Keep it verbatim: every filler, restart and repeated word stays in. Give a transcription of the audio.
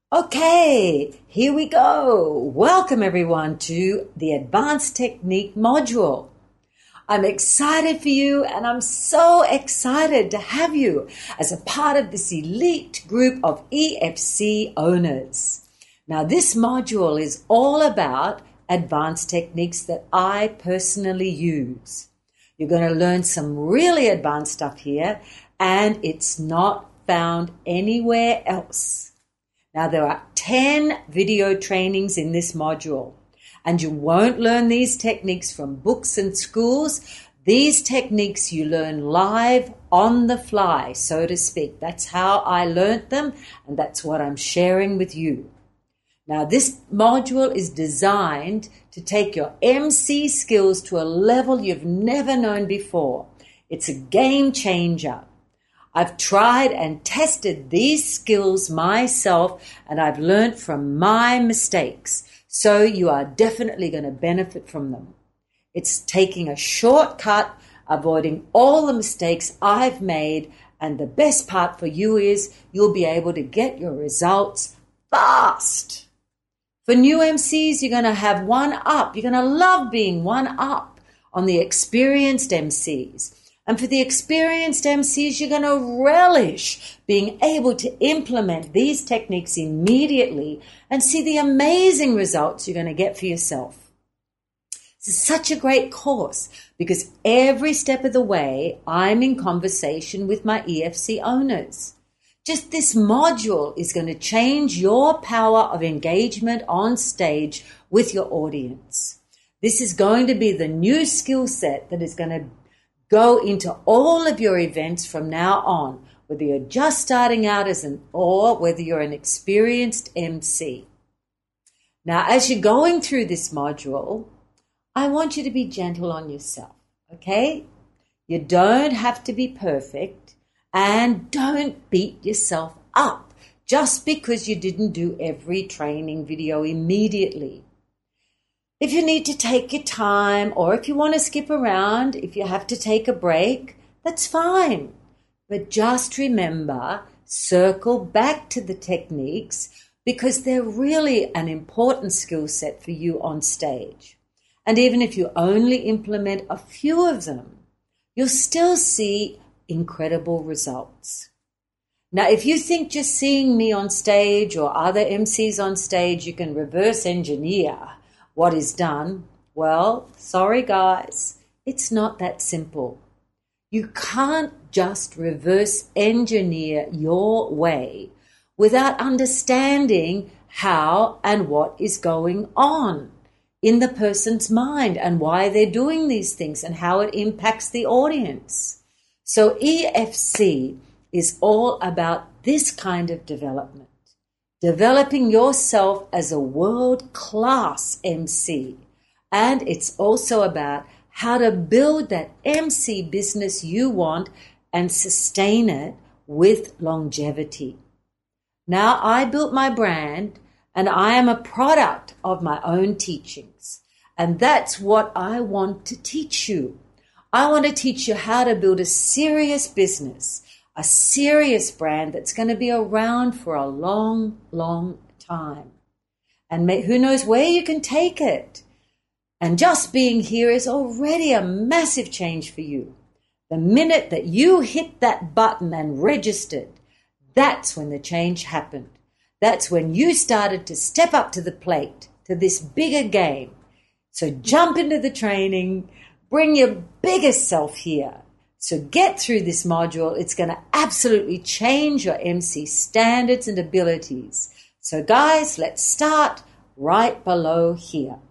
Okay, here we go. Welcome everyone to the Advanced Technique module. I'm excited for you and I'm so excited to have you as a part of this elite group of E F C owners. Now this module is all about advanced techniques that I personally use. You're going to learn some really advanced stuff here and it's not found anywhere else. Now, there are ten video trainings in this module, and you won't learn these techniques from books and schools. These techniques you learn live on the fly, so to speak. That's how I learned them, and that's what I'm sharing with you. Now, this module is designed to take your M C skills to a level you've never known before. It's a game changer. I've tried and tested these skills myself and I've learned from my mistakes. So you are definitely going to benefit from them. It's taking a shortcut, avoiding all the mistakes I've made. And the best part for you is you'll be able to get your results fast. For new M Cs, you're going to have one up. You're going to love being one up on the experienced M Cs. And for the experienced M Cs, you're going to relish being able to implement these techniques immediately and see the amazing results you're going to get for yourself. This is such a great course because every step of the way, I'm in conversation with my E F C owners. Just this module is going to change your power of engagement on stage with your audience. This is going to be the new skill set that is going to go into all of your events from now on, whether you're just starting out as an or whether you're an experienced M C. Now, as you're going through this module, I want you to be gentle on yourself, okay? You don't have to be perfect and don't beat yourself up just because you didn't do every training video immediately. If you need to take your time or if you want to skip around, if you have to take a break, that's fine. But just remember, circle back to the techniques because they're really an important skill set for you on stage. And even if you only implement a few of them, you'll still see incredible results. Now, if you think just seeing me on stage or other M Cs on stage, you can reverse engineer what is done, well, sorry guys, it's not that simple. You can't just reverse engineer your way without understanding how and what is going on in the person's mind and why they're doing these things and how it impacts the audience. So E F C is all about this kind of development. Developing yourself as a world-class M C. And it's also about how to build that M C business you want and sustain it with longevity. Now, I built my brand and I am a product of my own teachings. And that's what I want to teach you. I want to teach you how to build a serious business, a serious brand that's going to be around for a long, long time. And may, who knows where you can take it. And just being here is already a massive change for you. The minute that you hit that button and registered, that's when the change happened. That's when you started to step up to the plate, to this bigger game. So jump into the training, bring your biggest self here. So get through this module. It's going to absolutely change your M C standards and abilities. So guys, let's start right below here.